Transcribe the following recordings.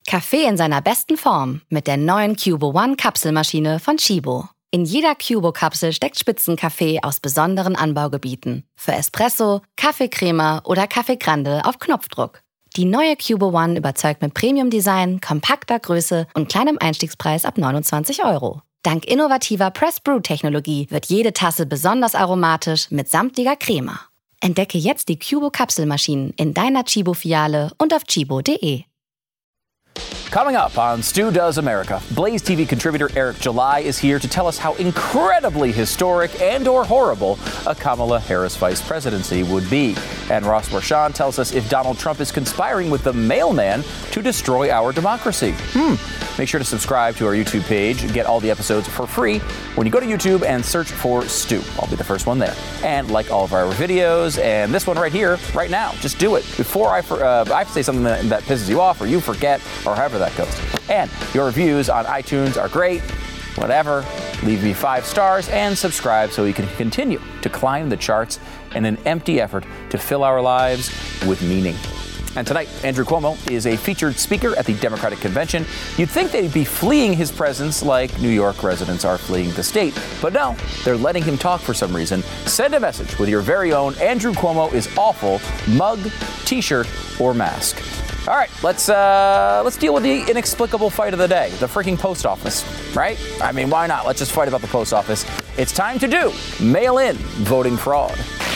Kaffee in seiner besten Form mit der neuen Cubo One Kapselmaschine von Chibo. In jeder Cubo-Kapsel steckt Spitzenkaffee aus besonderen Anbaugebieten. Für Espresso, Kaffeecrema oder Kaffee Grande auf Knopfdruck. Die neue Cubo One überzeugt mit Premium-Design, kompakter Größe und kleinem Einstiegspreis ab 29 €. Dank innovativer Press-Brew-Technologie wird jede Tasse besonders aromatisch mit samtlicher Crema. Entdecke jetzt die Cubo-Kapselmaschinen in deiner Chibo-Filiale und auf chibo.de. Coming up on Stu Does America, Blaze TV contributor Eric July is here to tell us how incredibly historic and or horrible a Kamala Harris vice presidency would be. And Ross Marchand tells us if Donald Trump is conspiring with the mailman to destroy our democracy. Make sure to subscribe to our YouTube page and get all the episodes for free when you go to YouTube and search for Stu. I'll be the first one there. And like all of our videos and this one right here, right now, just do it before I say something that pisses you off or you forget or however that goes. And your reviews on iTunes are great. Whatever. Leave me 5 stars and subscribe so we can continue to climb the charts in an empty effort to fill our lives with meaning. And tonight, Andrew Cuomo is a featured speaker at the Democratic Convention. You'd think they'd be fleeing his presence like New York residents are fleeing the state. But no, they're letting him talk for some reason. Send a message with your very own Andrew Cuomo is awful mug, t-shirt, or mask. All right, let's deal with the inexplicable fight of the day, the freaking post office, right? I mean, why not? Let's just fight about the post office. It's time to do mail-in voting fraud.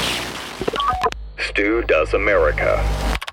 Stu Does America.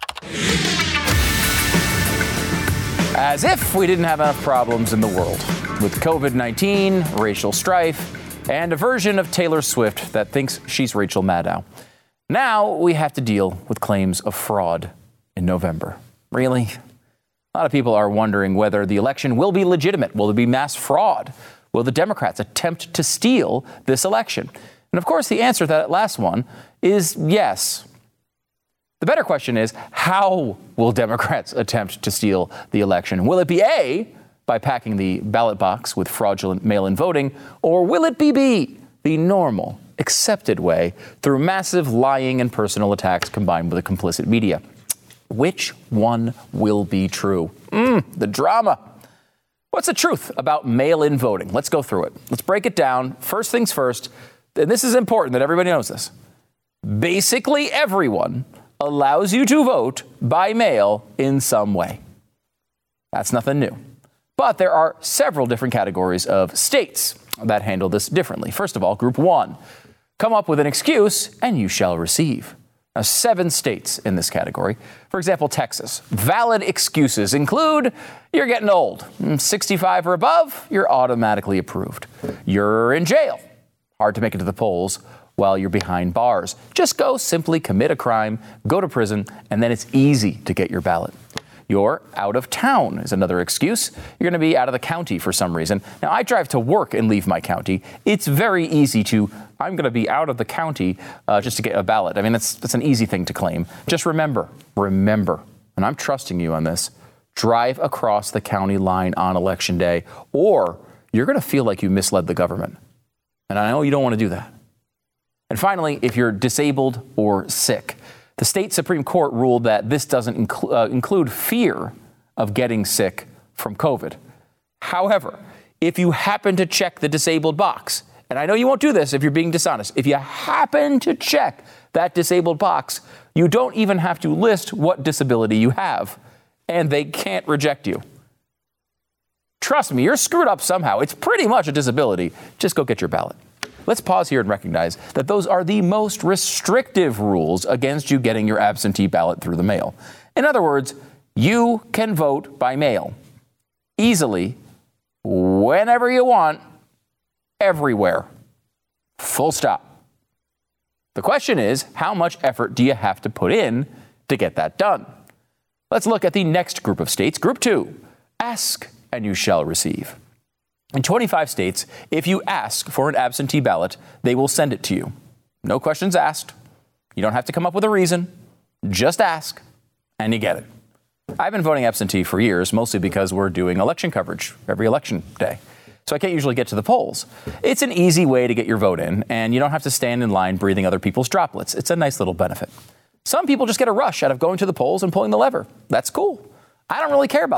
As if we didn't have enough problems in the world with COVID-19, racial strife, and a version of Taylor Swift that thinks she's Rachel Maddow. Now we have to deal with claims of fraud in November. Really? A lot of people are wondering whether the election will be legitimate. Will there be mass fraud? Will the Democrats attempt to steal this election? And of course, the answer to that last one is yes. The better question is, how will Democrats attempt to steal the election? Will it be A, by packing the ballot box with fraudulent mail-in voting, or will it be B, the normal, accepted way through massive lying and personal attacks combined with a complicit media? Which one will be true? The drama. What's the truth about mail-in voting? Let's go through it. Let's break it down. First things first, and this is important that everybody knows this. Basically, everyone allows you to vote by mail in some way. That's nothing new. But there are several different categories of states that handle this differently. First of all, Group 1. Come up with an excuse and you shall receive. Now, 7 states in this category. For example, Texas. Valid excuses include you're getting old. 65 or above, you're automatically approved. You're in jail. Hard to make it to the polls while you're behind bars. Just go simply commit a crime, go to prison, and then it's easy to get your ballot. You're out of town is another excuse. You're going to be out of the county for some reason. Now, I drive to work and leave my county. It's very easy I'm going to be out of the county just to get a ballot. I mean, that's an easy thing to claim. Just remember, and I'm trusting you on this, drive across the county line on Election Day, or you're going to feel like you misled the government. And I know you don't want to do that. And finally, if you're disabled or sick, the state Supreme Court ruled that this doesn't include fear of getting sick from COVID. However, if you happen to check the disabled box, and I know you won't do this if you're being dishonest, if you happen to check that disabled box, you don't even have to list what disability you have, and they can't reject you. Trust me, you're screwed up somehow. It's pretty much a disability. Just go get your ballot. Let's pause here and recognize that those are the most restrictive rules against you getting your absentee ballot through the mail. In other words, you can vote by mail easily, whenever you want, everywhere. Full stop. The question is, how much effort do you have to put in to get that done? Let's look at the next group of states. Group 2, ask and you shall receive. In 25 states, if you ask for an absentee ballot, they will send it to you. No questions asked. You don't have to come up with a reason. Just ask, and you get it. I've been voting absentee for years, mostly because we're doing election coverage every election day. So I can't usually get to the polls. It's an easy way to get your vote in, and you don't have to stand in line breathing other people's droplets. It's a nice little benefit. Some people just get a rush out of going to the polls and pulling the lever. That's cool. I don't really care about that.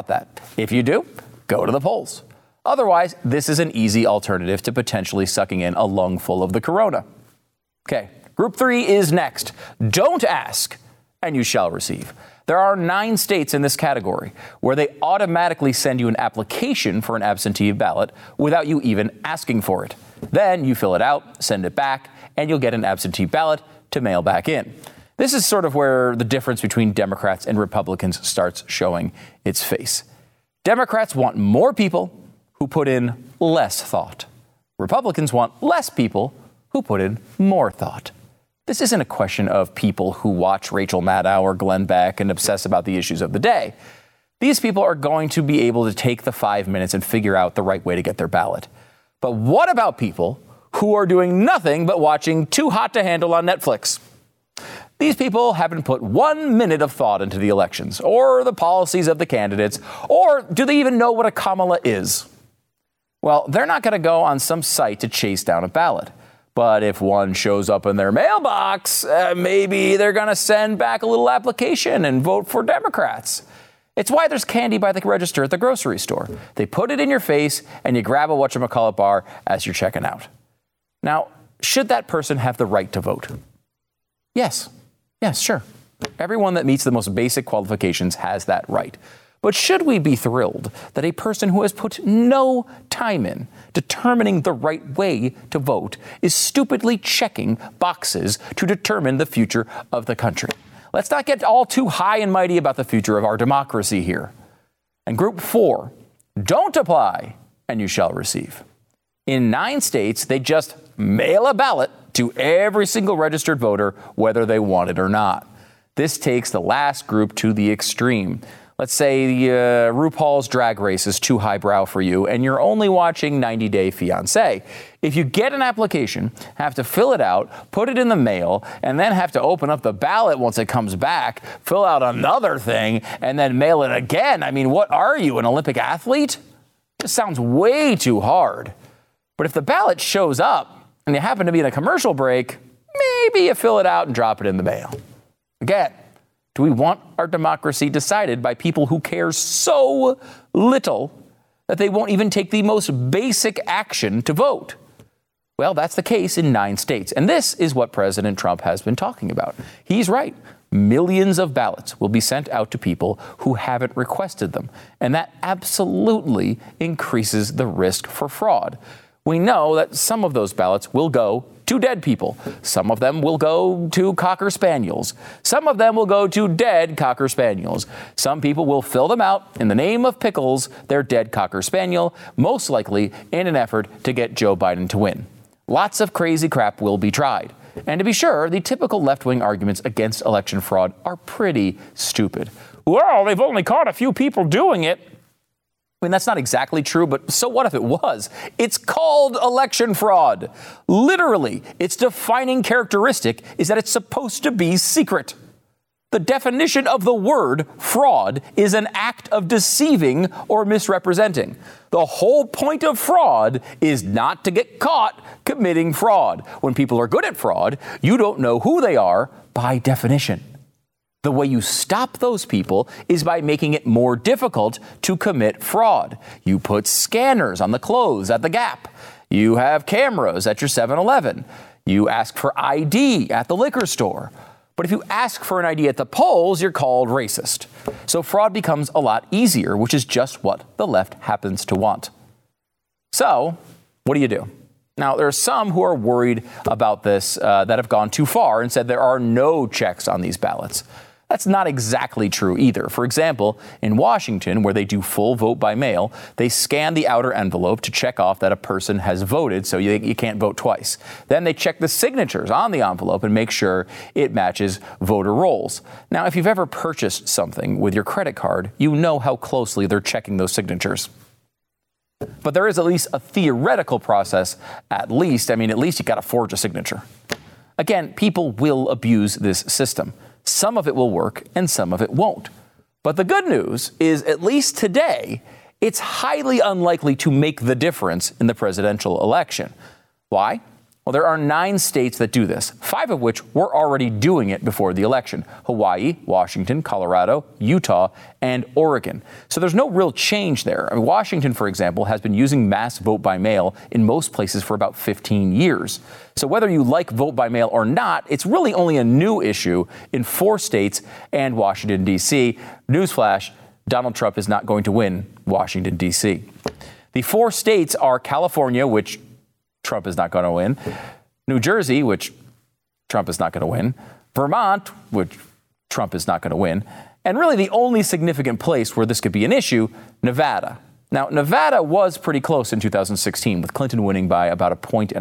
If you do, go to the polls. Otherwise, this is an easy alternative to potentially sucking in a lungful of the corona. Okay, group 3 is next. Don't ask, and you shall receive. There are 9 states in this category where they automatically send you an application for an absentee ballot without you even asking for it. Then you fill it out, send it back, and you'll get an absentee ballot to mail back in. This is sort of where the difference between Democrats and Republicans starts showing its face. Democrats want more people who put in less thought. Republicans want less people who put in more thought. This isn't a question of people who watch Rachel Maddow or Glenn Beck and obsess about the issues of the day. These people are going to be able to take the 5 minutes and figure out the right way to get their ballot. But what about people who are doing nothing but watching Too Hot to Handle on Netflix? These people haven't put 1 minute of thought into the elections or the policies of the candidates, or do they even know what a Kamala is? Well, they're not going to go on some site to chase down a ballot. But if one shows up in their mailbox, maybe they're going to send back a little application and vote for Democrats. It's why there's candy by the register at the grocery store. They put it in your face and you grab a whatchamacallit bar as you're checking out. Now, should that person have the right to vote? Yes. Yes, sure. Everyone that meets the most basic qualifications has that right. But should we be thrilled that a person who has put no time in determining the right way to vote is stupidly checking boxes to determine the future of the country? Let's not get all too high and mighty about the future of our democracy here. And group 4, don't apply and you shall receive. In 9 states, they just mail a ballot to every single registered voter, whether they want it or not. This takes the last group to the extreme. Let's say RuPaul's Drag Race is too highbrow for you and you're only watching 90 Day Fiancé. If you get an application, have to fill it out, put it in the mail, and then have to open up the ballot once it comes back, fill out another thing, and then mail it again. I mean, what are you, an Olympic athlete? This sounds way too hard. But if the ballot shows up and you happen to be in a commercial break, maybe you fill it out and drop it in the mail. Again, do we want our democracy decided by people who care so little that they won't even take the most basic action to vote? Well, that's the case in 9 states. And this is what President Trump has been talking about. He's right. Millions of ballots will be sent out to people who haven't requested them. And that absolutely increases the risk for fraud. We know that some of those ballots will go to dead people. Some of them will go to Cocker Spaniels. Some of them will go to dead Cocker Spaniels. Some people will fill them out in the name of Pickles, their dead Cocker Spaniel, most likely in an effort to get Joe Biden to win. Lots of crazy crap will be tried. And to be sure, the typical left-wing arguments against election fraud are pretty stupid. Well, they've only caught a few people doing it. I mean, that's not exactly true, but so what if it was? It's called election fraud. Literally, its defining characteristic is that it's supposed to be secret. The definition of the word fraud is an act of deceiving or misrepresenting. The whole point of fraud is not to get caught committing fraud. When people are good at fraud, you don't know who they are by definition. The way you stop those people is by making it more difficult to commit fraud. You put scanners on the clothes at the Gap. You have cameras at your 7-Eleven. You ask for ID at the liquor store. But if you ask for an ID at the polls, you're called racist. So fraud becomes a lot easier, which is just what the left happens to want. So what do you do? Now, there are some who are worried about this that have gone too far and said there are no checks on these ballots. That's not exactly true either. For example, in Washington, where they do full vote by mail, they scan the outer envelope to check off that a person has voted, so you can't vote twice. Then they check the signatures on the envelope and make sure it matches voter rolls. Now, if you've ever purchased something with your credit card, you know how closely they're checking those signatures. But there is at least a theoretical process, at least you got to forge a signature. Again, people will abuse this system. Some of it will work and some of it won't. But the good news is, at least today, it's highly unlikely to make the difference in the presidential election. Why? Well, there are 9 states that do this, 5 of which were already doing it before the election: Hawaii, Washington, Colorado, Utah, and Oregon. So there's no real change there. I mean, Washington, for example, has been using mass vote by mail in most places for about 15 years. So whether you like vote by mail or not, it's really only a new issue in 4 states and Washington, D.C. Newsflash, Donald Trump is not going to win Washington, D.C. The 4 states are California, which Trump is not going to win; New Jersey, which Trump is not going to win; Vermont, which Trump is not going to win; and really the only significant place where this could be an issue, Nevada. Now, Nevada was pretty close in 2016, with Clinton winning by about 1.5 points.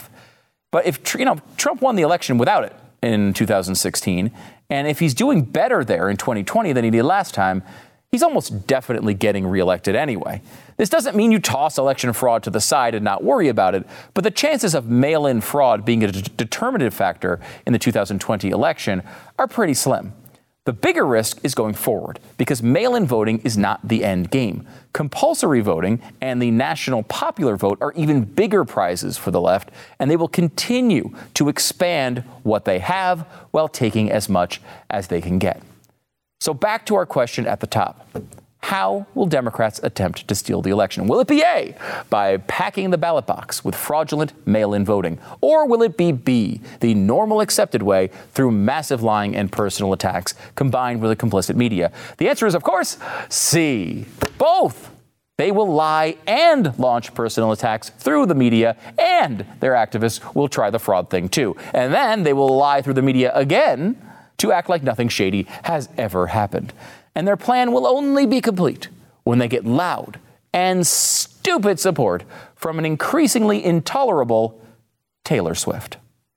But if Trump won the election without it in 2016, and if he's doing better there in 2020 than he did last time, he's almost definitely getting reelected anyway. This doesn't mean you toss election fraud to the side and not worry about it, but the chances of mail-in fraud being a determinative factor in the 2020 election are pretty slim. The bigger risk is going forward, because mail-in voting is not the end game. Compulsory voting and the national popular vote are even bigger prizes for the left, and they will continue to expand what they have while taking as much as they can get. So back to our question at the top. How will Democrats attempt to steal the election? Will it be A, by packing the ballot box with fraudulent mail-in voting? Or will it be B, the normal accepted way, through massive lying and personal attacks combined with a complicit media? The answer is, of course, C, both. They will lie and launch personal attacks through the media, and their activists will try the fraud thing too. And then they will lie through the media again to act like nothing shady has ever happened. And their plan will only be complete when they get loud and stupid support from an increasingly intolerable Taylor Swift.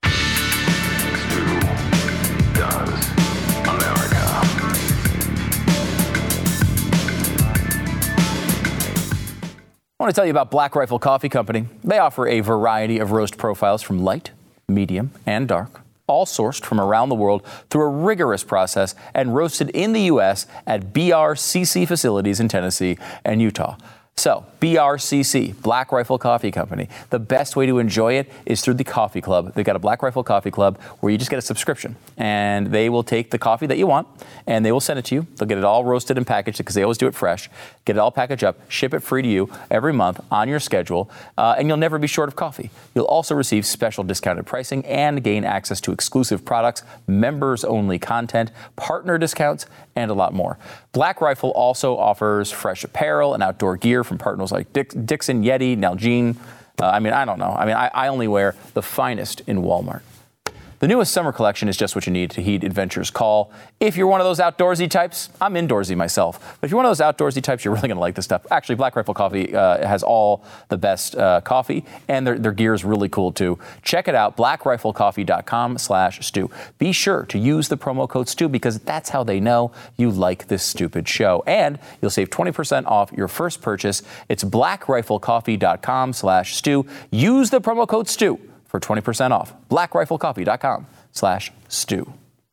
I want to tell you about Black Rifle Coffee Company. They offer a variety of roast profiles from light, medium, and dark, all sourced from around the world through a rigorous process and roasted in the U.S. at BRCC facilities in Tennessee and Utah. So, BRCC, Black Rifle Coffee Company. The best way to enjoy it is through the Coffee Club. They've got a Black Rifle Coffee Club where you just get a subscription, and they will take the coffee that you want and they will send it to you. They'll get it all roasted and packaged, because they always do it fresh. Get it all packaged up, ship it free to you every month on your schedule, and you'll never be short of coffee. You'll also receive special discounted pricing and gain access to exclusive products, members-only content, partner discounts, and a lot more. Black Rifle also offers fresh apparel and outdoor gear from partners like Dixon, Yeti, Nalgene. I don't know. I only wear the finest in Walmart. The newest summer collection is just what you need to heed adventure's call. If you're one of those outdoorsy types, I'm indoorsy myself, but if you're one of those outdoorsy types, you're really going to like this stuff. Actually, Black Rifle Coffee has all the best coffee, and their gear is really cool too. Check it out, blackriflecoffee.com/stew. Be sure to use the promo code STEW, because that's how they know you like this stupid show. And you'll save 20% off your first purchase. It's blackriflecoffee.com/stew. Use the promo code STEW for 20% off. blackriflecoffee.com/stew.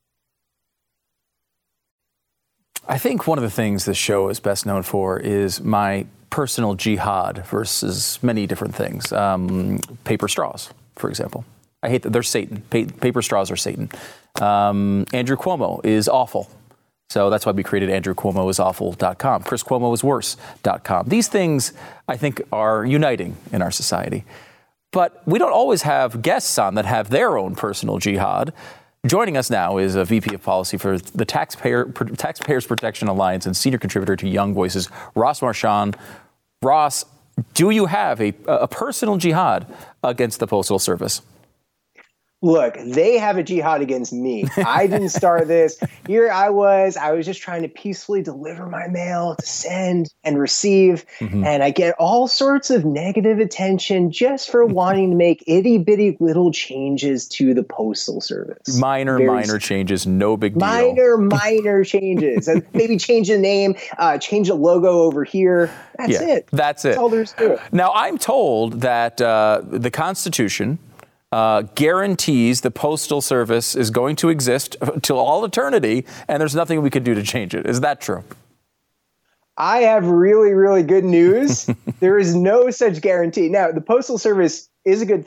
I think one of the things this show is best known for is my personal jihad versus many different things. Paper straws, for example. I hate that they're Satan. Paper straws are Satan. Andrew Cuomo is awful. So that's why we created AndrewCuomoisAwful.com. ChrisCuomoisWorse.com. These things, I think, are uniting in our society. But we don't always have guests on that have their own personal jihad. Joining us now is a VP of Policy for the Taxpayers Protection Alliance and senior contributor to Young Voices, Ross Marchand. Ross, do you have a personal jihad against the Postal Service? Look, they have a jihad against me. I didn't start this. Here I was just trying to peacefully deliver my mail to send and receive. Mm-hmm. And I get all sorts of negative attention just for wanting to make itty bitty little changes to the Postal Service. Minor changes, no big deal. Minor changes. And maybe change the name, change the logo over here. That's it. That's all there's to it. Now, I'm told that the Constitution guarantees the Postal Service is going to exist till all eternity, and there's nothing we could do to change it. Is that true? I have really good news. There is no such guarantee. Now, the Postal Service is a good thing.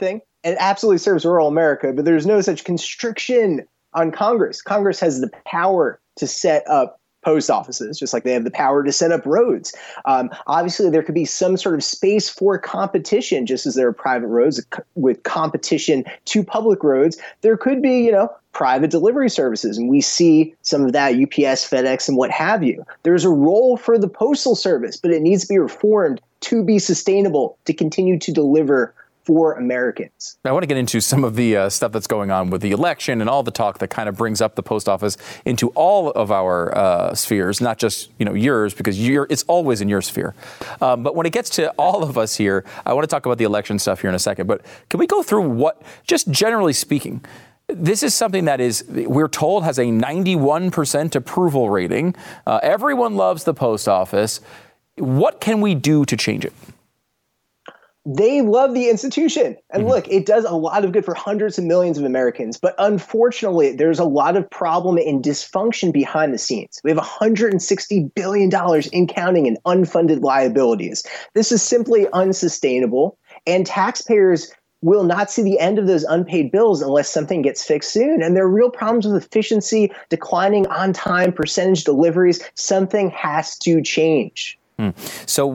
it absolutely serves rural America, but there's no such constriction on Congress. Congress has the power to set up post offices, just like they have the power to set up roads. Obviously, there could be some sort of space for competition, just as there are private roads with competition to public roads. There could be, private delivery services, and we see some of that, UPS, FedEx, and what have you. There's a role for the Postal Service, but it needs to be reformed to be sustainable, to continue to deliver for Americans. I want to get into some of the stuff that's going on with the election and all the talk that kind of brings up the post office into all of our spheres, not just yours, because it's always in your sphere. But when it gets to all of us here, I want to talk about the election stuff here in a second. But can we go through what, just generally speaking, this is something that we're told has a 91% approval rating. Everyone loves the post office. What can we do to change it? They love the institution. And look, it does a lot of good for hundreds of millions of Americans. But unfortunately, there's a lot of problem and dysfunction behind the scenes. We have $160 billion in counting in unfunded liabilities. This is simply unsustainable. And taxpayers will not see the end of those unpaid bills unless something gets fixed soon. And there are real problems with efficiency, declining on-time percentage deliveries. Something has to change. So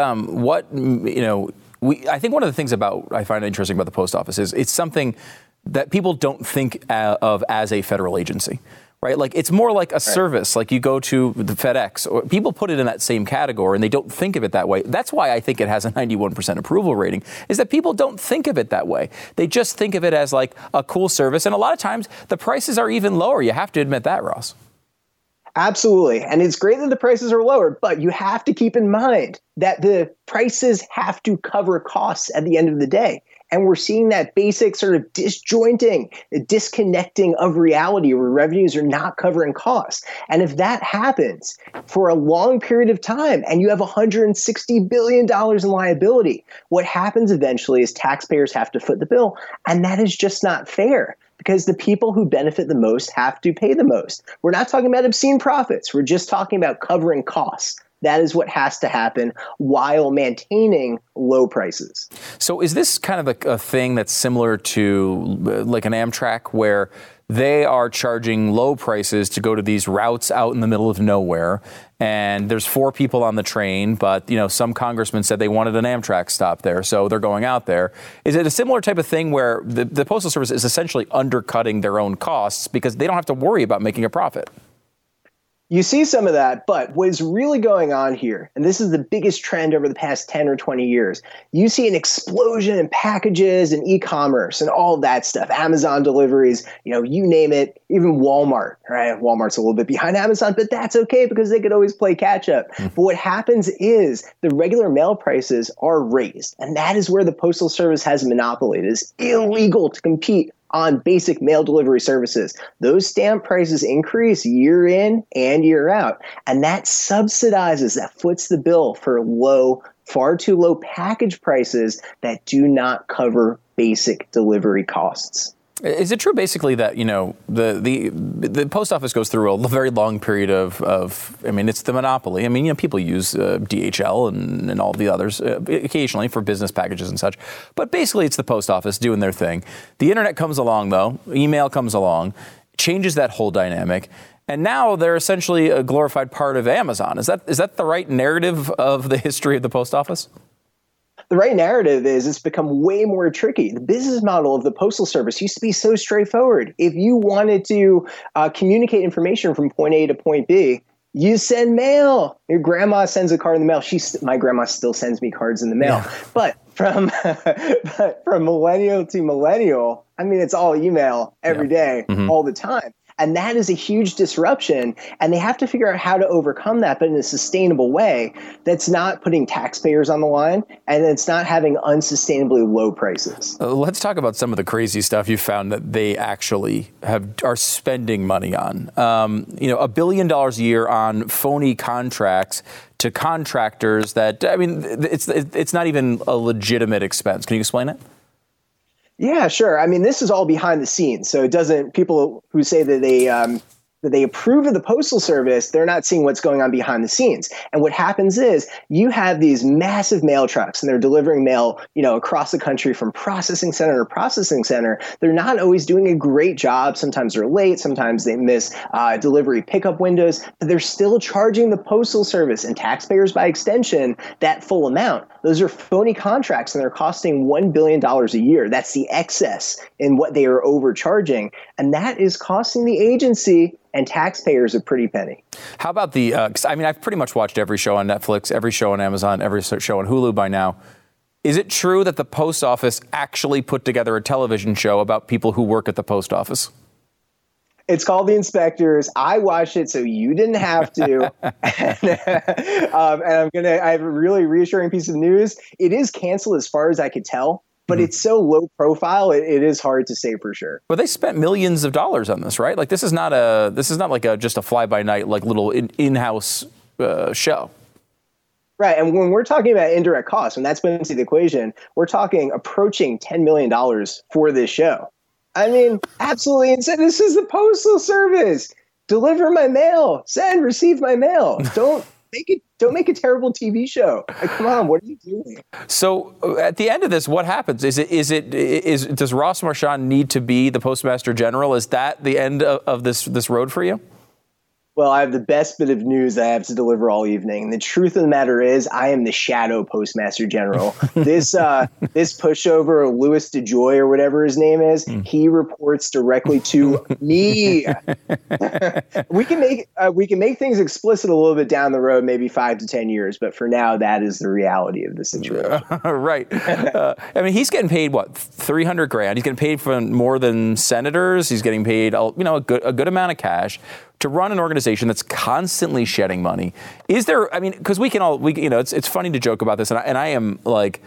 I think one of the things I find interesting about the post office is it's something that people don't think of as a federal agency, right? Like it's more like a service, like you go to the FedEx, or people put it in that same category and they don't think of it that way. That's why I think it has a 91% approval rating, is that people don't think of it that way. They just think of it as like a cool service. And a lot of times the prices are even lower. You have to admit that, Ross. Absolutely. And it's great that the prices are lower, but you have to keep in mind that the prices have to cover costs at the end of the day. And we're seeing that basic sort of disjointing, disconnecting of reality where revenues are not covering costs. And if that happens for a long period of time and you have $160 billion in liability, what happens eventually is taxpayers have to foot the bill. And that is just not fair, because the people who benefit the most have to pay the most. We're not talking about obscene profits. We're just talking about covering costs. That is what has to happen while maintaining low prices. So is this kind of a thing that's similar to like an Amtrak, where they are charging low prices to go to these routes out in the middle of nowhere, and there's 4 people on the train, but some congressman said they wanted an Amtrak stop there, so they're going out there. Is it a similar type of thing where the Postal Service is essentially undercutting their own costs because they don't have to worry about making a profit? You see some of that, but what is really going on here, and this is the biggest trend over the past 10 or 20 years, you see an explosion in packages and e-commerce and all of that stuff, Amazon deliveries, you name it, even Walmart, right? Walmart's a little bit behind Amazon, but that's okay because they could always play catch up. But what happens is the regular mail prices are raised, and that is where the Postal Service has a monopoly. It is illegal to compete on basic mail delivery services. Those stamp prices increase year in and year out. And that subsidizes, that foots the bill for far too low package prices that do not cover basic delivery costs. Is it true basically that, the post office goes through a very long period of it's the monopoly. People use DHL and all the others occasionally for business packages and such. But basically it's the post office doing their thing. The internet comes along, though. Email comes along, changes that whole dynamic. And now they're essentially a glorified part of Amazon. Is that the right narrative of the history of the post office? The right narrative is it's become way more tricky. The business model of the Postal Service used to be so straightforward. If you wanted to communicate information from point A to point B, you send mail. Your grandma sends a card in the mail. My grandma still sends me cards in the mail. Yeah. But from millennial to millennial, it's all email every day, all the time. And that is a huge disruption. And they have to figure out how to overcome that, but in a sustainable way that's not putting taxpayers on the line and it's not having unsustainably low prices. Let's talk about some of the crazy stuff you found that they actually are spending money on. $1 billion a year on phony contracts to contractors that, it's not even a legitimate expense. Can you explain it? Yeah, sure. This is all behind the scenes. So it doesn't, people who say that they that they approve of the Postal Service, they're not seeing what's going on behind the scenes. And what happens is you have these massive mail trucks and they're delivering mail, across the country from processing center to processing center. They're not always doing a great job. Sometimes they're late. Sometimes they miss delivery pickup windows, but they're still charging the Postal Service and taxpayers by extension that full amount. Those are phony contracts and they're costing $1 billion a year. That's the excess in what they are overcharging. And that is costing the agency and taxpayers a pretty penny. How about I've pretty much watched every show on Netflix, every show on Amazon, every show on Hulu by now. Is it true that the post office actually put together a television show about people who work at the post office? It's called The Inspectors. I watched it, so you didn't have to. And I have a really reassuring piece of news. It is canceled as far as I could tell, but it's so low profile, it is hard to say for sure. Well, they spent millions of dollars on this, right? Like this is not like just a fly-by-night, like little in-house show. Right. And when we're talking about indirect costs, when that's put into the equation, we're talking approaching $10 million for this show. I mean, absolutely insane. This is the Postal Service. Deliver my mail. Send, receive my mail. Don't make a terrible TV show. Like, come on, what are you doing? So at the end of this, what happens? Does Ross Marchand need to be the Postmaster General? Is that the end of this road for you? Well, I have the best bit of news I have to deliver all evening. And the truth of the matter is I am the shadow Postmaster General. This pushover, Louis DeJoy or whatever his name is, he reports directly to me. We can make things explicit a little bit down the road, maybe 5 to 10 years. But for now, that is the reality of the situation. Right. I mean, he's getting paid, what, $300,000? He's getting paid for more than senators. He's getting paid, a good amount of cash to run an organization that's constantly shedding money. Is there, because it's funny to joke about this, and I am like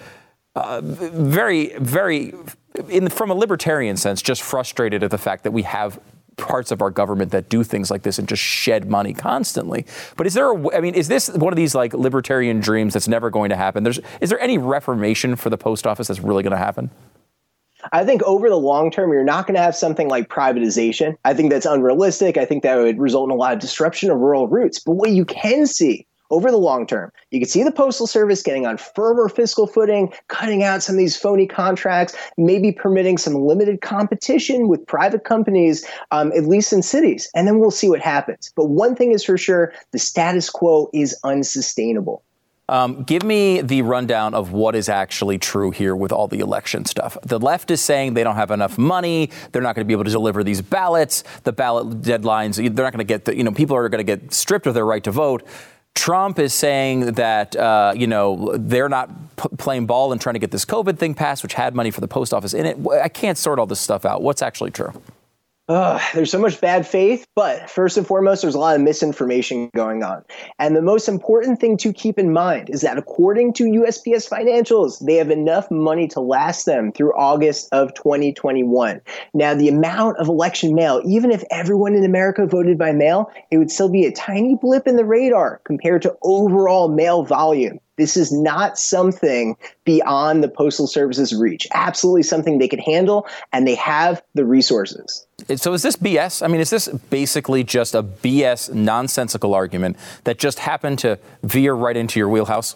very, very, from a libertarian sense, just frustrated at the fact that we have parts of our government that do things like this and just shed money constantly. But is this one of these like libertarian dreams that's never going to happen? Is there any reformation for the post office that's really going to happen? I think over the long term, you're not going to have something like privatization. I think that's unrealistic. I think that would result in a lot of disruption of rural routes. But what you can see over the long term, you can see the Postal Service getting on firmer fiscal footing, cutting out some of these phony contracts, maybe permitting some limited competition with private companies, at least in cities. And then we'll see what happens. But one thing is for sure, the status quo is unsustainable. Give me the rundown of what is actually true here with all the election stuff. The left is saying they don't have enough money. They're not going to be able to deliver these ballots. The ballot deadlines, they're not going to get people are going to get stripped of their right to vote. Trump is saying that, they're not playing ball and trying to get this COVID thing passed, which had money for the post office in it. I can't sort all this stuff out. What's actually true? There's so much bad faith, but first and foremost, there's a lot of misinformation going on. And the most important thing to keep in mind is that according to USPS financials, they have enough money to last them through August of 2021. Now, the amount of election mail, even if everyone in America voted by mail, it would still be a tiny blip in the radar compared to overall mail volume. This is not something beyond the Postal Service's reach. Absolutely something they could handle, and they have the resources. So is this BS? Is this basically just a BS nonsensical argument that just happened to veer right into your wheelhouse?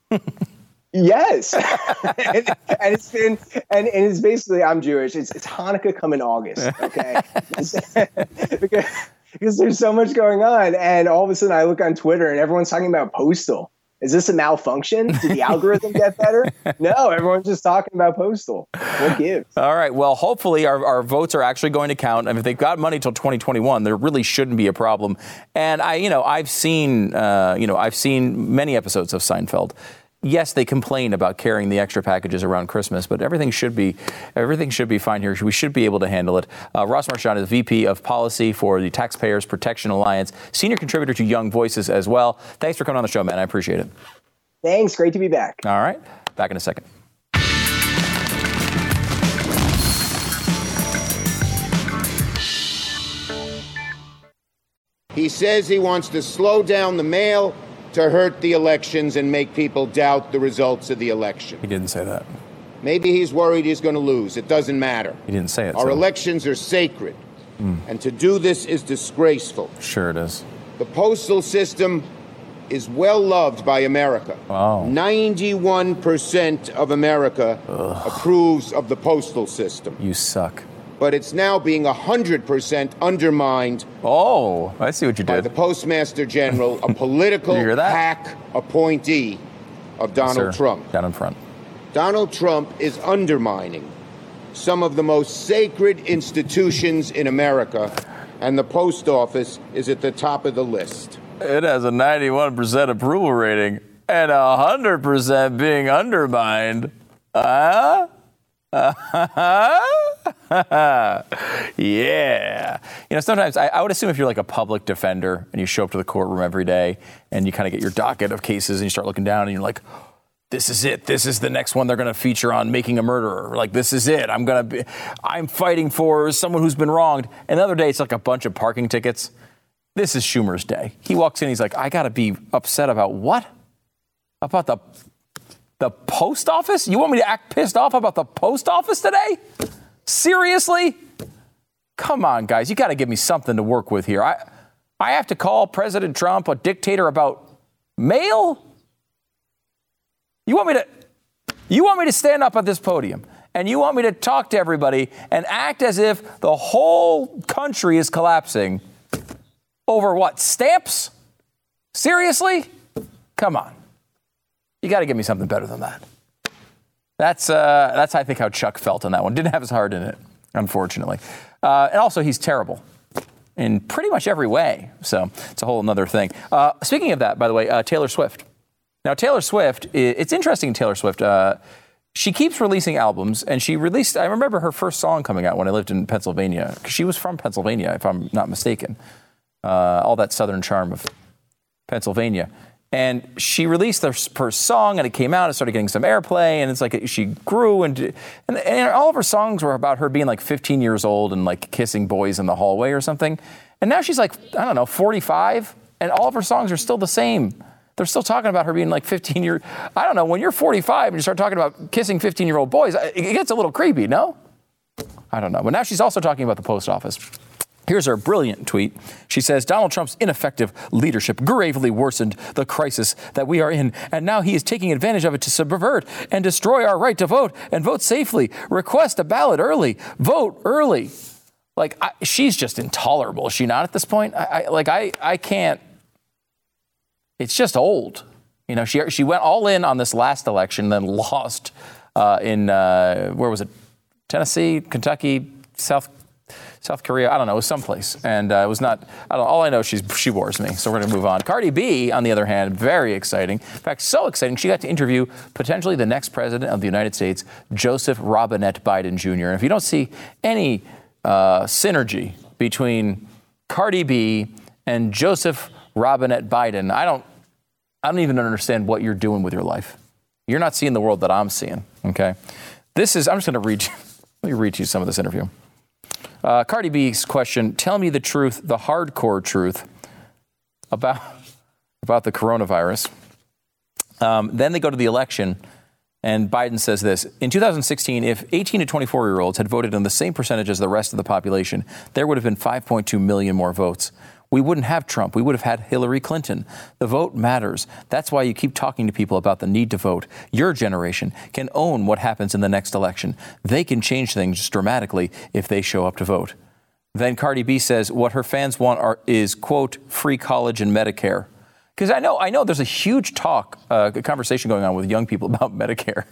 Yes. and it's basically, I'm Jewish. It's Hanukkah come in August. Okay. because there's so much going on. And all of a sudden I look on Twitter and everyone's talking about Postal. Is this a malfunction? Did the algorithm get better? No, everyone's just talking about Postal. What gives? All right. Well, hopefully our votes are actually going to count. If they've got money till 2021, there really shouldn't be a problem. And I've seen many episodes of Seinfeld. Yes, they complain about carrying the extra packages around Christmas, but everything should be fine here. We should be able to handle it. Ross Marchand is VP of Policy for the Taxpayers Protection Alliance, senior contributor to Young Voices as well. Thanks for coming on the show, man. I appreciate it. Thanks. Great to be back. All right. Back in a second. He says he wants to slow down the mail to hurt the elections and make people doubt the results of the election. He didn't say that. Maybe he's worried he's going to lose. It doesn't matter. He didn't say it. Our elections are sacred. And to do this is disgraceful. Sure it is. The postal system is well loved by America. Wow. 91% of America approves of the postal system. You suck. But it's now being 100% undermined. Oh, I see what you did. By the Postmaster General, a political hack appointee of Donald Trump. Down in front. Donald Trump is undermining some of the most sacred institutions in America, and the post office is at the top of the list. It has a 91% approval rating and 100% being undermined. Yeah. You know, sometimes I would assume if you're like a public defender and you show up to the courtroom every day and you kind of get your docket of cases and you start looking down and you're like, this is it. This is the next one they're going to feature on Making a Murderer. Like, this is it. I'm fighting for someone who's been wronged. Another day, it's like a bunch of parking tickets. This is Schumer's day. He walks in, he's like, I got to be upset about what? About the post office? You want me to act pissed off about the post office today? Seriously? Come on, guys. You got to give me something to work with here. I have to call President Trump a dictator about mail? You want me to stand up at this podium and you want me to talk to everybody and act as if the whole country is collapsing over what? Stamps? Seriously? Come on. You got to give me something better than that. That's I think how Chuck felt on that one. Didn't have his heart in it, unfortunately. And also, he's terrible in pretty much every way. So it's a whole other thing. Speaking of that, by the way, Taylor Swift. Now, Taylor Swift, it's interesting, Taylor Swift. She keeps releasing albums, and I remember her first song coming out when I lived in Pennsylvania, because she was from Pennsylvania, if I'm not mistaken. All that southern charm of Pennsylvania. And she released her first song, and it came out, it started getting some airplay, and it's like she grew, and all of her songs were about her being like 15 years old and like kissing boys in the hallway or something. And now she's like, I don't know, 45, and all of her songs are still the same. They're still talking about her being like 15 years. I don't know, when you're 45 and you start talking about kissing 15-year-old boys, it gets a little creepy, no? I don't know. But now she's also talking about the post office. Here's her brilliant tweet. She says, Donald Trump's ineffective leadership gravely worsened the crisis that we are in, and now he is taking advantage of it to subvert and destroy our right to vote and vote safely. Request a ballot early. Vote early. Like, she's just intolerable. Is she not at this point? I can't. It's just old. You know, she went all in on this last election, then lost in, where was it? Tennessee, Kentucky, South Korea, I don't know, it was someplace. And it was not, I don't know, all I know, she bores me. So we're going to move on. Cardi B, on the other hand, very exciting. In fact, so exciting, she got to interview potentially the next president of the United States, Joseph Robinette Biden Jr. And if you don't see any synergy between Cardi B and Joseph Robinette Biden, I don't even understand what you're doing with your life. You're not seeing the world that I'm seeing, okay? I'm just going to read you some of this interview. Cardi B's question, tell me the truth, the hardcore truth about the coronavirus. Then they go to the election, and Biden says this. In 2016, if 18 to 24-year-olds had voted in the same percentage as the rest of the population, there would have been 5.2 million more votes. We wouldn't have Trump. We would have had Hillary Clinton. The vote matters. That's why you keep talking to people about the need to vote. Your generation can own what happens in the next election. They can change things dramatically if they show up to vote. Then Cardi B says what her fans want is, quote, free college and Medicare. Because I know there's a huge conversation going on with young people about Medicare.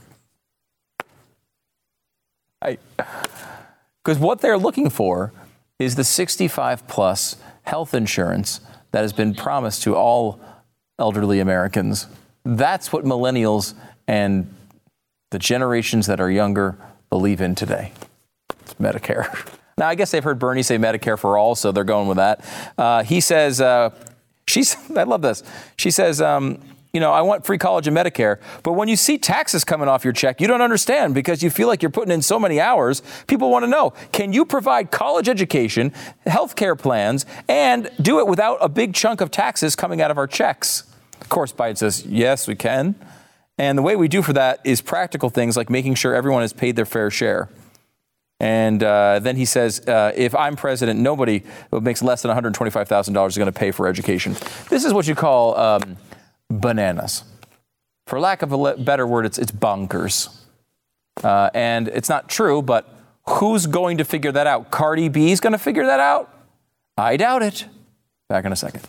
Because what they're looking for is the 65 plus health insurance that has been promised to all elderly Americans. That's what millennials and the generations that are younger believe in today. It's Medicare. Now, I guess they've heard Bernie say Medicare for all, so they're going with that. He says, I love this. She says, I want free college and Medicare, but when you see taxes coming off your check, you don't understand because you feel like you're putting in so many hours. People want to know, can you provide college education, health care plans, and do it without a big chunk of taxes coming out of our checks? Of course, Biden says, yes, we can. And the way we do for that is practical things like making sure everyone is paid their fair share. And then he says, if I'm president, nobody who makes less than $125,000 is going to pay for education. This is what you call bananas. For lack of a better word, it's bonkers. And it's not true, but who's going to figure that out? Cardi B's going to figure that out? I doubt it. Back in a second.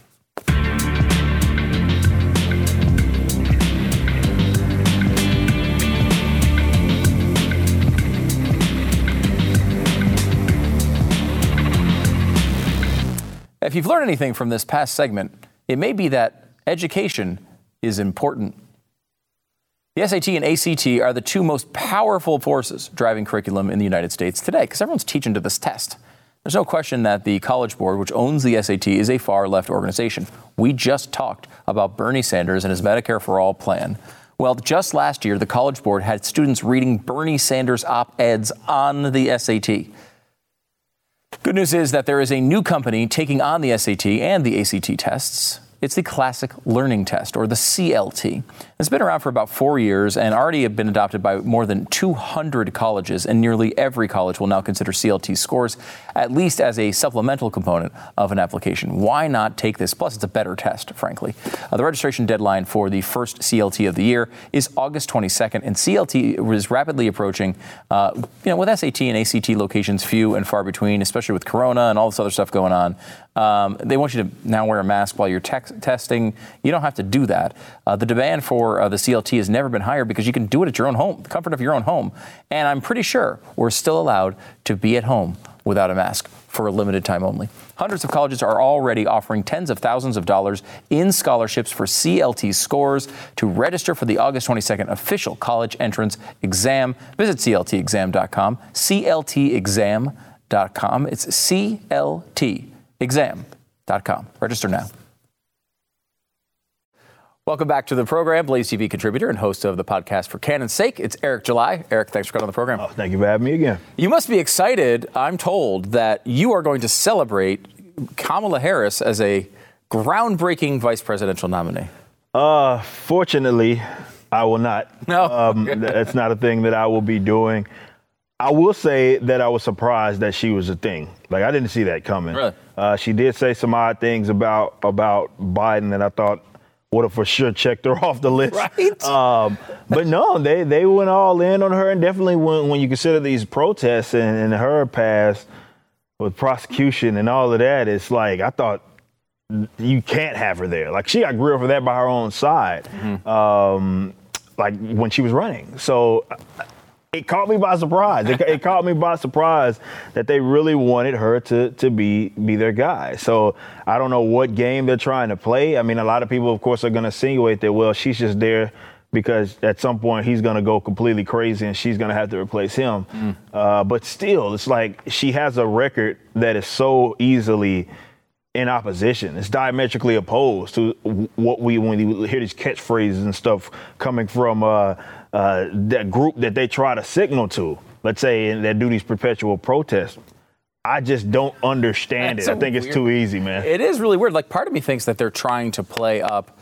If you've learned anything from this past segment, it may be that education is important. The SAT and ACT are the two most powerful forces driving curriculum in the United States today because everyone's teaching to this test. There's no question that the College Board, which owns the SAT, is a far-left organization. We just talked about Bernie Sanders and his Medicare for All plan. Well, just last year, the College Board had students reading Bernie Sanders op-eds on the SAT. Good news is that there is a new company taking on the SAT and the ACT tests. It's the Classic Learning Test, or the CLT. It's been around for about 4 years and already have been adopted by more than 200 colleges, and nearly every college will now consider CLT scores at least as a supplemental component of an application. Why not take this? Plus, it's a better test, frankly. The registration deadline for the first CLT of the year is August 22nd, and CLT is rapidly approaching, with SAT and ACT locations few and far between, especially with Corona and all this other stuff going on. They want you to now wear a mask while you're testing. You don't have to do that. The demand for the CLT has never been higher because you can do it at your own home, the comfort of your own home. And I'm pretty sure we're still allowed to be at home without a mask for a limited time only. Hundreds of colleges are already offering tens of thousands of dollars in scholarships for CLT scores. To register for the August 22nd official college entrance exam, visit cltexam.com, cltexam.com. It's cltexam.com. Register now. Welcome back to the program. Blaze TV contributor and host of the podcast For Canon's Sake. It's Eric July. Eric, thanks for coming on the program. Oh, thank you for having me again. You must be excited, I'm told, that you are going to celebrate Kamala Harris as a groundbreaking vice presidential nominee. Fortunately, I will not. No. That's not a thing that I will be doing. I will say that I was surprised that she was a thing. Like, I didn't see that coming. Really? She did say some odd things about Biden that I thought would have for sure checked her off the list. Right. But no, they went all in on her, and definitely when you consider these protests and her past with prosecution and all of that, it's like, I thought you can't have her there. Like, she got grilled for that by her own side, like when she was running. So it caught me by surprise. It caught me by surprise that they really wanted her to be their guy. So I don't know what game they're trying to play. I mean, a lot of people, of course, are going to insinuate that, well, she's just there because at some point he's going to go completely crazy and she's going to have to replace him. But still, it's like she has a record that is so easily in opposition. It's diametrically opposed to what when you hear these catchphrases and stuff coming from that group that they try to signal to, let's say, and that do these perpetual protests. I just don't understand it. I think it's too easy, man. It is really weird. Like, part of me thinks that they're trying to play up,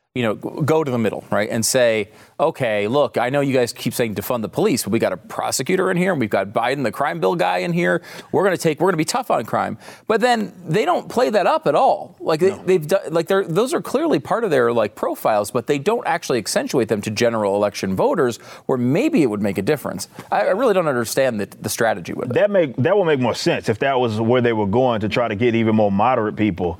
go to the middle, right? And say, okay, look, I know you guys keep saying defund the police, but we got a prosecutor in here and we've got Biden, the crime bill guy, in here. We're going to be tough on crime. But then they don't play that up at all. Like, they've done, like, those are clearly part of their profiles, but they don't actually accentuate them to general election voters where maybe it would make a difference. I really don't understand the strategy with it. That would make more sense if that was where they were going, to try to get even more moderate people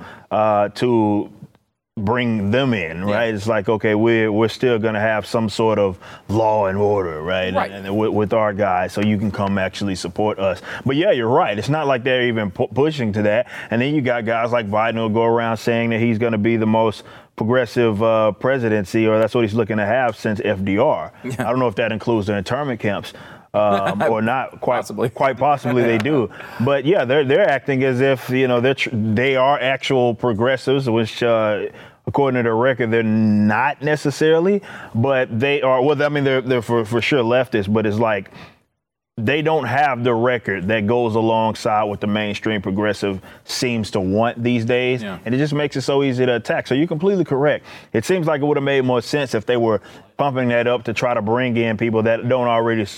to bring them in, right? It's like, okay, we're still going to have some sort of law and order, right? And with our guys, so you can come actually support us. But yeah, you're right. It's not like they're even pushing to that. And then you got guys like Biden who'll go around saying that he's going to be the most progressive presidency, or that's what he's looking to have since FDR. I don't know if that includes the internment camps. Or not, quite possibly they do. But yeah, they're acting as if they are actual progressives, which according to their record they're not necessarily. But they are. Well, I mean, they're for sure leftists. But it's like they don't have the record that goes alongside what the mainstream progressive seems to want these days, and it just makes it so easy to attack. So you're completely correct. It seems like it would have made more sense if they were pumping that up to try to bring in people that don't already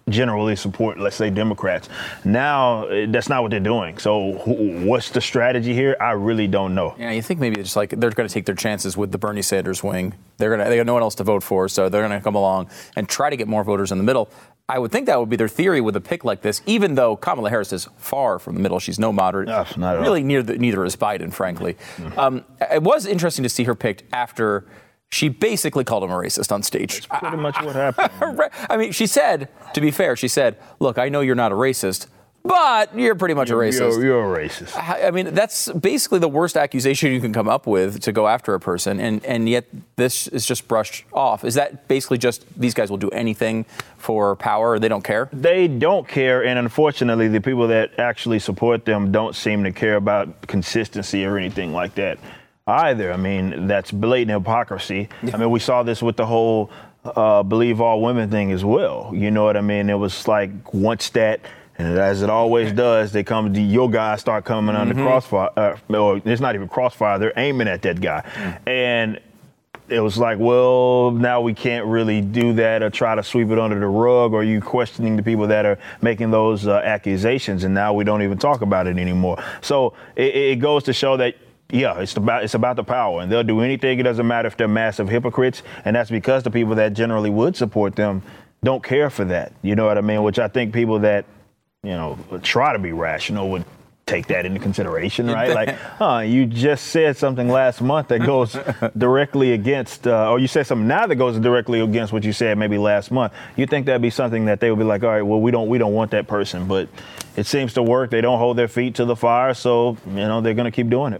generally support, let's say, Democrats. Now, that's not what they're doing. So what's the strategy here? I really don't know. Yeah, you think maybe it's like they're going to take their chances with the Bernie Sanders wing. They have no one else to vote for, so they're going to come along and try to get more voters in the middle. I would think that would be their theory with a pick like this, even though Kamala Harris is far from the middle. She's no moderate. No, not at really, all. neither is Biden, frankly. It was interesting to see her picked after she basically called him a racist on stage. That's pretty much what happened. I mean, she said, to be fair, look, I know you're not a racist, but you're pretty much a racist. You're a racist. I mean, that's basically the worst accusation you can come up with to go after a person, and yet this is just brushed off. Is that basically just these guys will do anything for power, or they don't care? They don't care, and unfortunately, the people that actually support them don't seem to care about consistency or anything like that either. I mean, that's blatant hypocrisy. I mean, we saw this with the whole believe all women thing as well. You know what I mean? It was like once that, and as it always does, they come to your guys start coming under crossfire. Or it's not even crossfire; they're aiming at that guy, and it was like, well, now we can't really do that or try to sweep it under the rug, or you questioning the people that are making those accusations, and now we don't even talk about it anymore. So it goes to show that. Yeah, it's about the power, and they'll do anything. It doesn't matter if they're massive hypocrites, and that's because the people that generally would support them don't care for that. You know what I mean? Which I think people that, try to be rational would take that into consideration, right? Like, you just said something last month that goes directly against, or you said something now that goes directly against what you said maybe last month. You think that'd be something that they would be like, all right, well, we don't want that person, but it seems to work. They don't hold their feet to the fire, so they're going to keep doing it.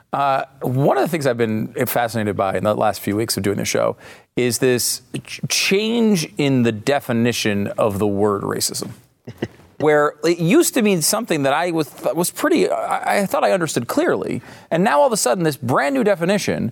One of the things I've been fascinated by in the last few weeks of doing the show is this change in the definition of the word racism. Where it used to mean something that I was pretty, I thought I understood clearly. And now all of a sudden, this brand new definition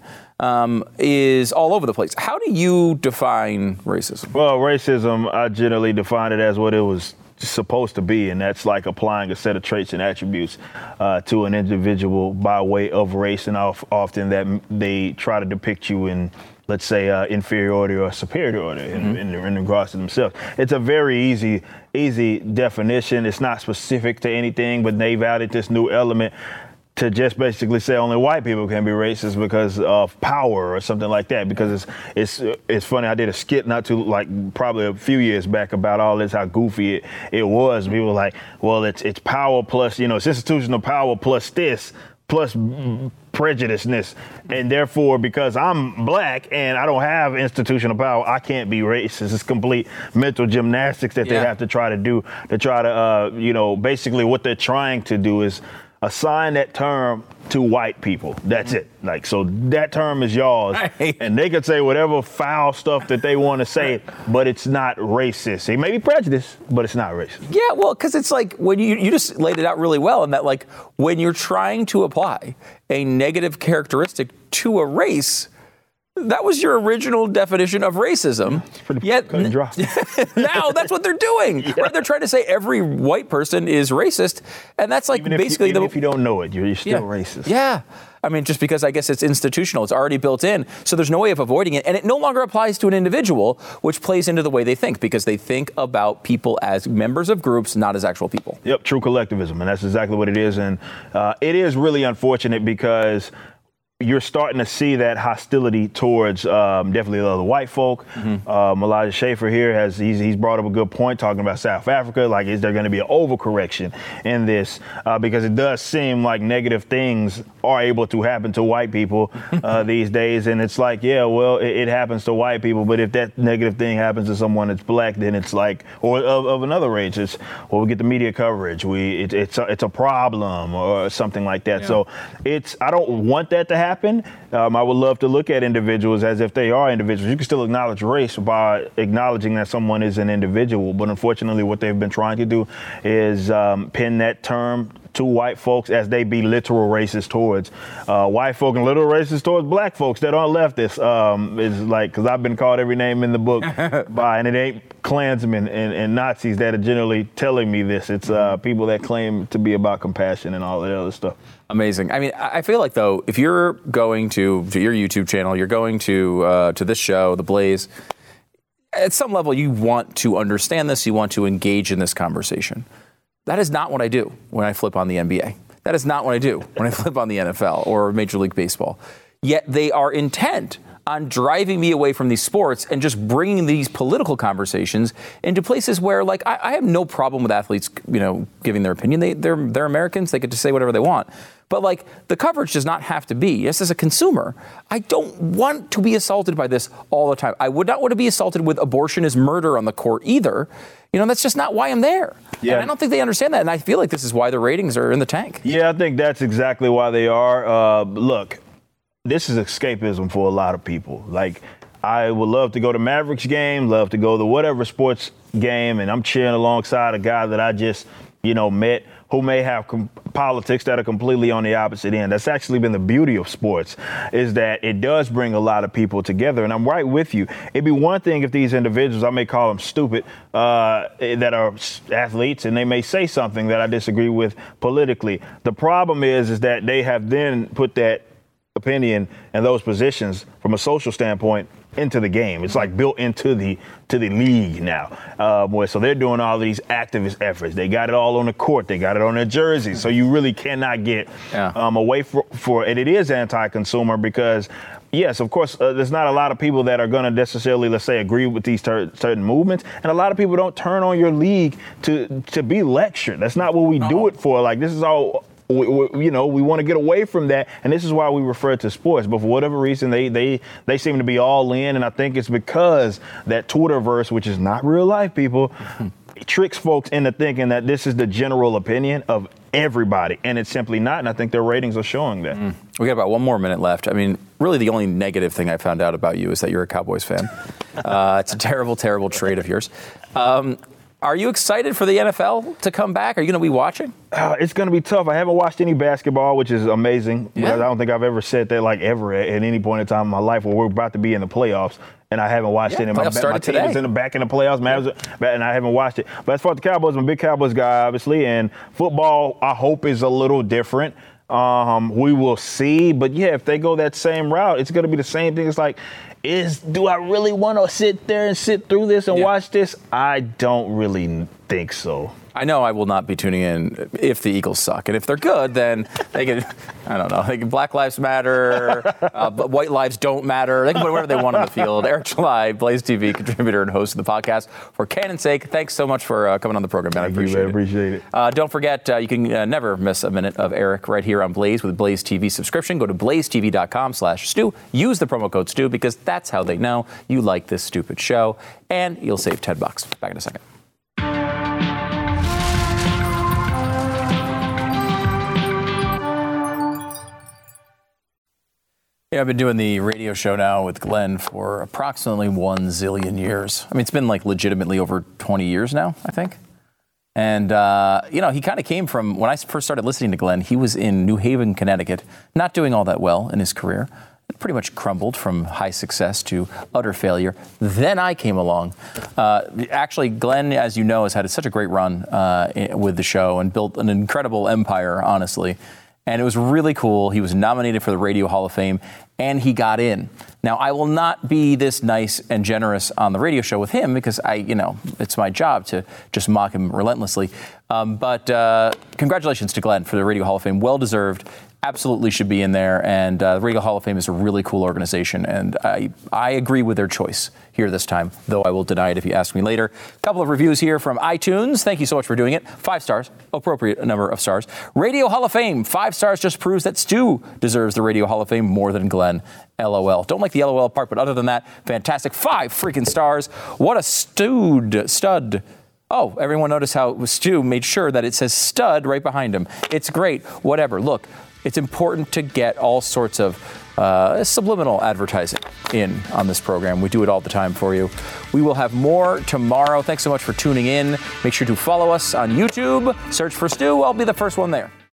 is all over the place. How do you define racism? Well, racism, I generally define it as what it was supposed to be, and that's like applying a set of traits and attributes to an individual by way of race, and often that they try to depict you in, let's say, inferiority or superiority in regards to themselves. It's a very easy definition. It's not specific to anything, but they've added this new element to just basically say only white people can be racist because of power or something like that. Because it's funny. I did a skit probably a few years back about all this, how goofy it was. People were like, well, it's power plus, it's institutional power plus this, plus prejudiceness, and therefore, because I'm black and I don't have institutional power, I can't be racist. It's complete mental gymnastics that they have to try to do to try to, basically what they're trying to do is assign that term to white people. That's it. Like, so that term is yours, and they can say whatever foul stuff that they want to say, but it's not racist. It may be prejudice, but it's not racist. Yeah, well, because it's like when you just laid it out really well, in that like when you're trying to apply a negative characteristic to a race, that was your original definition of racism. It's pretty cut and dry. Now that's what they're doing. Yeah. Right? They're trying to say every white person is racist, and that's like even basically if you don't know it, you're still racist. Yeah. I mean, just because I guess it's institutional, it's already built in, so there's no way of avoiding it, and it no longer applies to an individual, which plays into the way they think, because they think about people as members of groups, not as actual people. Yep, true collectivism, and that's exactly what it is, and it is really unfortunate because you're starting to see that hostility towards definitely the other white folk. Elijah Schaffer here he's brought up a good point talking about South Africa. Like, is there going to be an overcorrection in this? Because it does seem like negative things are able to happen to white people these days. And it's like, yeah, well, it happens to white people. But if that negative thing happens to someone that's black, then it's like, or of another race, we get the media coverage. It's a problem or something like that. Yeah. So I don't want that to happen. I would love to look at individuals as if they are individuals. You can still acknowledge race by acknowledging that someone is an individual. But unfortunately, what they've been trying to do is pin that term to white folks as they be literal racist towards white folk and literal racist towards black folks that aren't leftists. It's like, because I've been called every name in the book and it ain't Klansmen and Nazis that are generally telling me this. It's people that claim to be about compassion and all that other stuff. Amazing. I mean, I feel like, though, if you're going to your YouTube channel, you're going to this show, The Blaze, at some level, you want to understand this. You want to engage in this conversation. That is not what I do when I flip on the NBA. That is not what I do when I flip on the NFL or Major League Baseball. Yet they are intent on driving me away from these sports and just bringing these political conversations into places where, like, I have no problem with athletes, giving their opinion. They're Americans. They get to say whatever they want. But, like, the coverage does not have to be. Yes, as a consumer, I don't want to be assaulted by this all the time. I would not want to be assaulted with abortion is murder on the court either. That's just not why I'm there. Yeah. And I don't think they understand that. And I feel like this is why the ratings are in the tank. Yeah, I think that's exactly why they are. Look, this is escapism for a lot of people. Like, I would love to go to Mavericks game, love to go to whatever sports game, and I'm cheering alongside a guy that I just, met who may have politics that are completely on the opposite end. That's actually been the beauty of sports, is that it does bring a lot of people together. And I'm right with you. It'd be one thing if these individuals, I may call them stupid, that are athletes, and they may say something that I disagree with politically. The problem is that they have then put that opinion and those positions from a social standpoint into the game. It's like built into the league now. So they're doing all these activist efforts. They got it all on the court. They got it on their jerseys. So you really cannot get away for it. It is anti-consumer because, yes, of course, there's not a lot of people that are going to necessarily, let's say, agree with these certain movements. And a lot of people don't turn on your league to be lectured. That's not what we do it for. Like, this is all... We want to get away from that, and this is why we refer to sports. But for whatever reason, they seem to be all in, and I think it's because that Twitterverse, which is not real life, people, tricks folks into thinking that this is the general opinion of everybody, and it's simply not. And I think their ratings are showing that. We got about 1 more minute left. I mean, really, the only negative thing I found out about you is that you're a Cowboys fan. It's a terrible, terrible trait of yours. Are you excited for the NFL to come back? Are you going to be watching? It's going to be tough. I haven't watched any basketball, which is amazing. Because I don't think I've ever said that, like, ever at any point in time in my life where we're about to be in the playoffs. And I haven't watched any. My team is back in the playoffs, and I haven't watched it. But as far as the Cowboys, I'm a big Cowboys guy, obviously. And football, I hope, is a little different. We will see. But, yeah, if they go that same route, it's going to be the same thing. It's like, do I really want to sit there and sit through this and watch this? I don't really think so. I know I will not be tuning in if the Eagles suck. And if they're good, then they can, I don't know, they can Black Lives Matter, but white lives don't matter. They can put whatever they want on the field. Eric July, Blaze TV contributor and host of the podcast. For Cannon's sake, thanks so much for coming on the program, man. I appreciate it. Don't forget, you can never miss a minute of Eric right here on Blaze with Blaze TV subscription. Go to blazetv.com/Stu. Use the promo code Stu because that's how they know you like this stupid show. And you'll save $10. Back in a second. Yeah, I've been doing the radio show now with Glenn for approximately 1 zillion years. I mean, it's been like legitimately over 20 years now, I think. And, he kind of came from, when I first started listening to Glenn, he was in New Haven, Connecticut, not doing all that well in his career. It pretty much crumbled from high success to utter failure. Then I came along. Actually, Glenn, as you know, has had such a great run with the show and built an incredible empire, honestly. And it was really cool. He was nominated for the Radio Hall of Fame, and he got in. Now, I will not be this nice and generous on the radio show with him because it's my job to just mock him relentlessly. But congratulations to Glenn for the Radio Hall of Fame. Well-deserved. Absolutely should be in there. And the Radio Hall of Fame is a really cool organization. And I agree with their choice here this time, though I will deny it if you ask me later. A couple of reviews here from iTunes. Thank you so much for doing it. 5 stars, appropriate number of stars. Radio Hall of Fame, 5 stars just proves that Stu deserves the Radio Hall of Fame more than Glenn. LOL. Don't like the LOL part, but other than that, fantastic. 5 freaking stars. What a stud. Oh, everyone notice how Stu made sure that it says stud right behind him. It's great. Whatever. Look, it's important to get all sorts of subliminal advertising in on this program. We do it all the time for you. We will have more tomorrow. Thanks so much for tuning in. Make sure to follow us on YouTube. Search for Stu. I'll be the first one there.